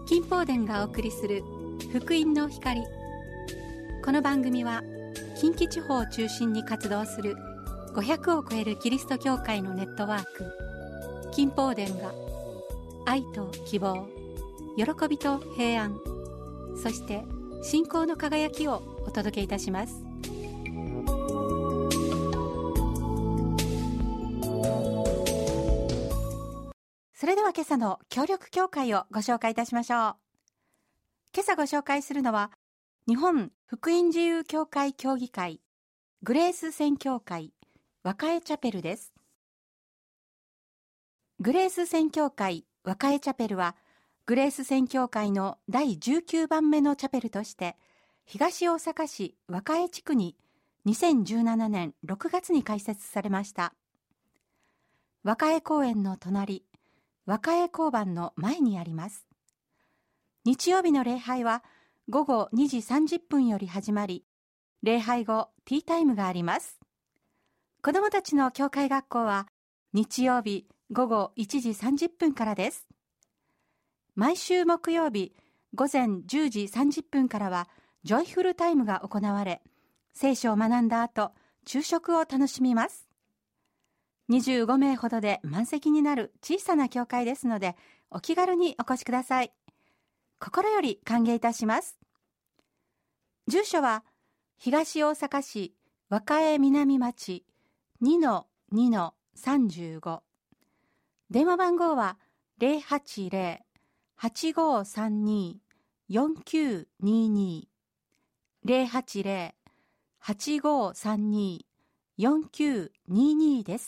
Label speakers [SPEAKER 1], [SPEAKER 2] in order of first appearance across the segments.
[SPEAKER 1] 金宝殿がお送りする福音の光。この番組は近畿地方を中心に活動する500を超えるキリスト教会のネットワーク金宝殿が愛と希望、喜びと平安、そして信仰の輝きをお届けいたします。それでは今朝の協力教会をご紹介いたしましょう。今朝ご紹介するのは日本福音自由教会協議会グレース宣教会若江チャペルです。グレース宣教会若江チャペルはグレース宣教会の第19番目のチャペルとして東大阪市若江地区に2017年6月に開設されました。若江公園の隣、若江交番の前にあります。日曜日の礼拝は午後2時30分より始まり、礼拝後ティータイムがあります。子どもたちの教会学校は日曜日午後1時30分からです。毎週木曜日午前10時30分からはジョイフルタイムが行われ、聖書を学んだ後、昼食を楽しみます。25名ほどで満席になる小さな教会ですので、お気軽にお越しください。心より歓迎いたします。住所は東大阪市若江南町 2-2-35。電話番号は 080-8532-4922 080-8532-4922 です。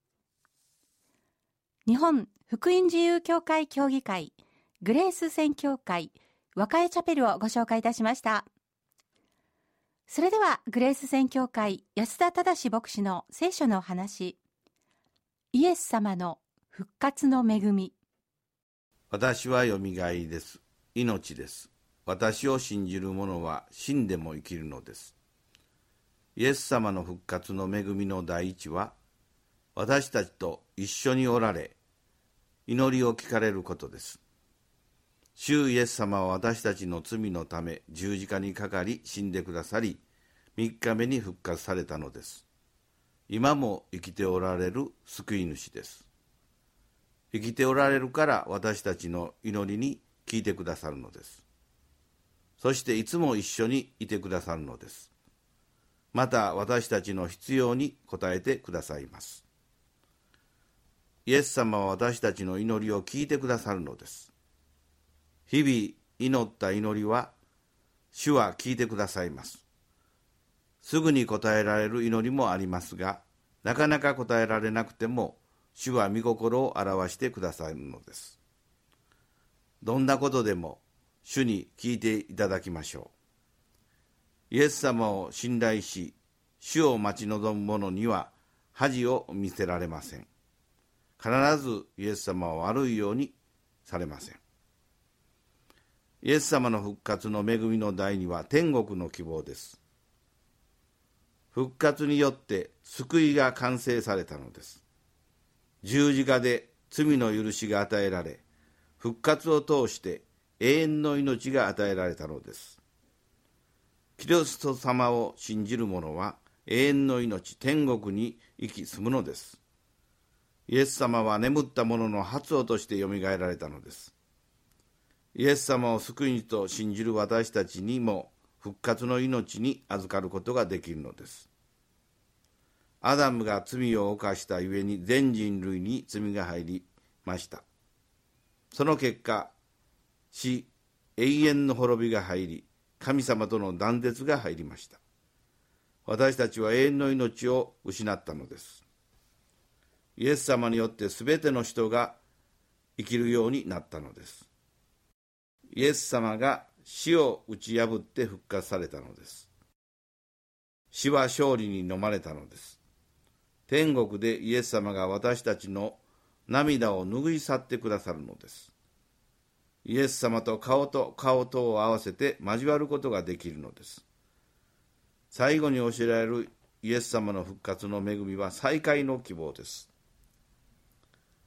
[SPEAKER 1] 日本福音自由教会協議会グレース宣教会若江チャペルをご紹介いたしました。それではグレース宣教会安田忠牧師の聖書の話、イエス様の復活の恵み。
[SPEAKER 2] 私はよみがえりです。命です。私を信じる者は死んでも生きるのです。イエス様の復活の恵みの第一は、私たちと一緒におられ、祈りを聞かれることです。主イエス様は私たちの罪のため十字架にかかり死んでくださり、3日目に復活されたのです。今も生きておられる救い主です。生きておられるから私たちの祈りに聞いてくださるのです。そしていつも一緒にいてくださるのです。また私たちの必要に応えてくださいます。イエス様は私たちの祈りを聞いてくださるのです。日々祈った祈りは、主は聞いてくださいます。すぐに答えられる祈りもありますが、なかなか答えられなくても、主は御心を表してくださるのです。どんなことでも主に聞いていただきましょう。イエス様を信頼し、主を待ち望む者には恥を見せられません。必ずイエス様は悪いようにされません。イエス様の復活の恵みの第二は天国の希望です。復活によって救いが完成されたのです。十字架で罪の許しが与えられ、復活を通して永遠の命が与えられたのです。キリスト様を信じる者は永遠の命、天国に生き住むのです。イエス様は眠った者の発音としてよみがえられたのです。イエス様を救い主と信じる私たちにも復活の命に預かることができるのです。アダムが罪を犯したゆえに全人類に罪が入りました。その結果、死、永遠の滅びが入り、神様との断絶が入りました。私たちは永遠の命を失ったのです。イエス様によってすべての人が生きるようになったのです。イエス様が死を打ち破って復活されたのです。死は勝利に飲まれたのです。天国でイエス様が私たちの涙を拭い去ってくださるのです。イエス様と顔と顔とを合わせて交わることができるのです。最後に教えられるイエス様の復活の恵みは再会の希望です。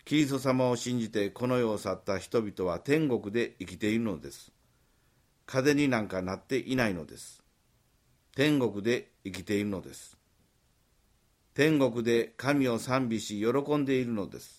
[SPEAKER 2] キリスト様を信じてこの世を去った人々は天国で生きているのです。風になんかなっていないのです。天国で生きているのです。天国で神を賛美し喜んでいるのです。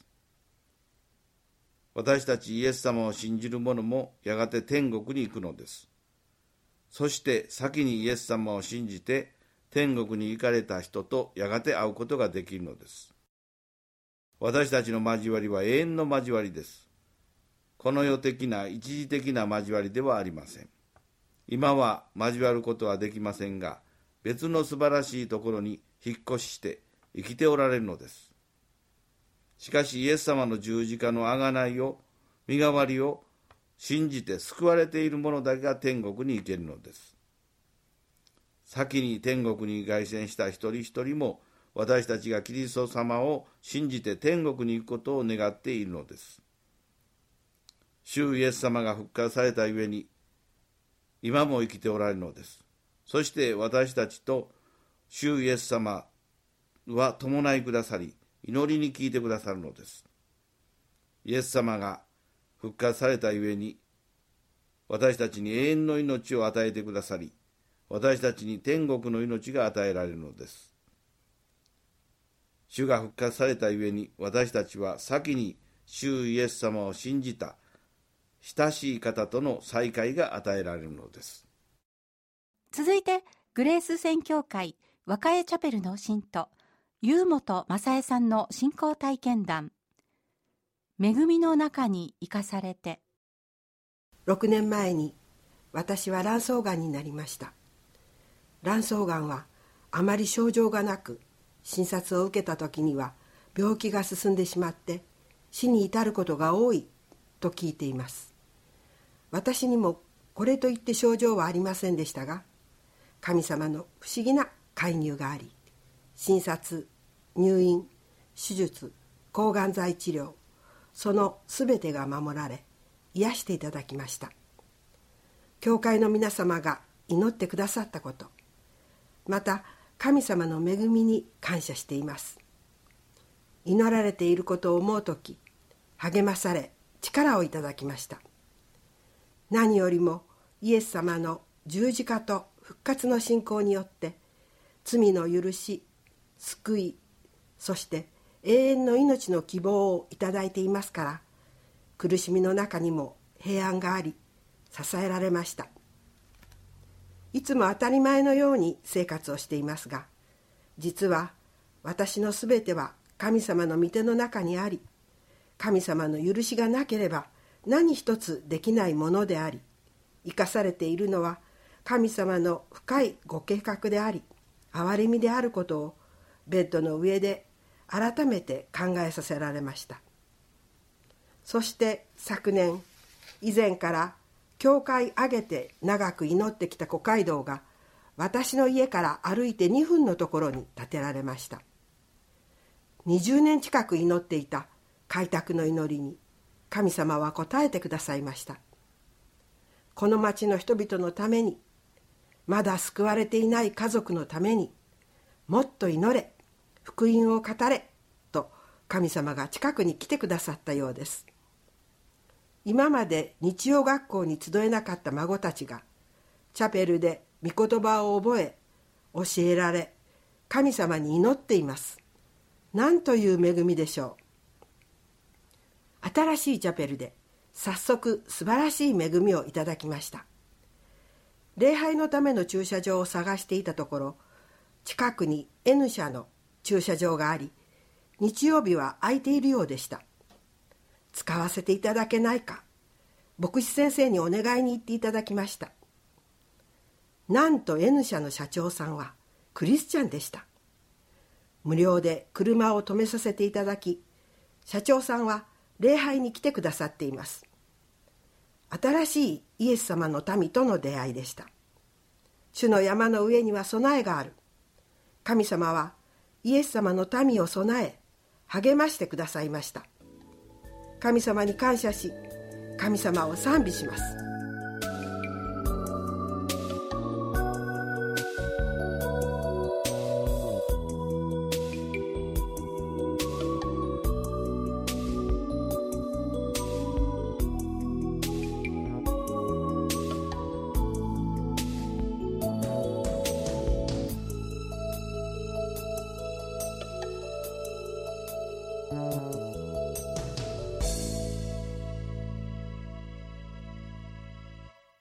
[SPEAKER 2] 私たちイエス様を信じる者もやがて天国に行くのです。そして先にイエス様を信じて天国に行かれた人とやがて会うことができるのです。私たちの交わりは永遠の交わりです。この世的な一時的な交わりではありません。今は交わることはできませんが、別の素晴らしいところに引っ越しして生きておられるのです。しかしイエス様の十字架の贖いを、身代わりを信じて救われている者だけが天国に行けるのです。先に天国に凱旋した一人一人も、私たちがキリスト様を信じて天国に行くことを願っているのです。主イエス様が復活されたゆえに、今も生きておられるのです。そして私たちと主イエス様は伴いくださり、祈りに聞いてくださるのです。イエス様が復活されたゆえに、私たちに永遠の命を与えてくださり、私たちに天国の命が与えられるのです。主が復活されたゆえに、私たちは先に主イエス様を信じた親しい方との再会が与えられるのです。
[SPEAKER 1] 続いて、グレース宣教会若江チャペルの信徒、湯本正恵さんの信仰体験談、恵みの中に生かされて。
[SPEAKER 3] 6年前に私は卵巣がんになりました。卵巣がんはあまり症状がなく、診察を受けた時には病気が進んでしまって死に至ることが多いと聞いています。私にもこれといって症状はありませんでしたが、神様の不思議な介入があり、診察、入院、手術、抗がん剤治療、そのすべてが守られ、癒していただきました。教会の皆様が祈ってくださったこと、また神様の恵みに感謝しています。祈られていることを思うとき、励まされ力をいただきました。何よりもイエス様の十字架と復活の信仰によって罪の許し、救い、そして永遠の命の希望をいただいていますから、苦しみの中にも平安があり、支えられました。いつも当たり前のように生活をしていますが、実は私のすべては神様の御手の中にあり、神様の許しがなければ何一つできないものであり、生かされているのは神様の深いご計画であり、憐れみであることをベッドの上で改めて考えさせられました。そして昨年、以前から教会挙げて長く祈ってきた古街道が私の家から歩いて2分のところに建てられました。20年近く祈っていた開拓の祈りに神様は応えてくださいました。この町の人々のために、まだ救われていない家族のために、もっと祈れ、福音を語れと神様が近くに来てくださったようです。今まで日曜学校に集えなかった孫たちがチャペルで御言葉を覚え、教えられ、神様に祈っています。なんという恵みでしょう。新しいチャペルで早速素晴らしい恵みをいただきました。礼拝のための駐車場を探していたところ、近くに N 社の駐車場があり、日曜日は空いているようでした。使わせていただけないか、牧師先生にお願いに行っていただきました。なんと N 社の社長さんはクリスチャンでした。無料で車を止めさせていただき、社長さんは礼拝に来てくださっています。新しいイエス様の民との出会いでした。主の山の上には備えがある。神様はイエス様の民を備え、励ましてくださいました。神様に感謝し、神様を賛美します。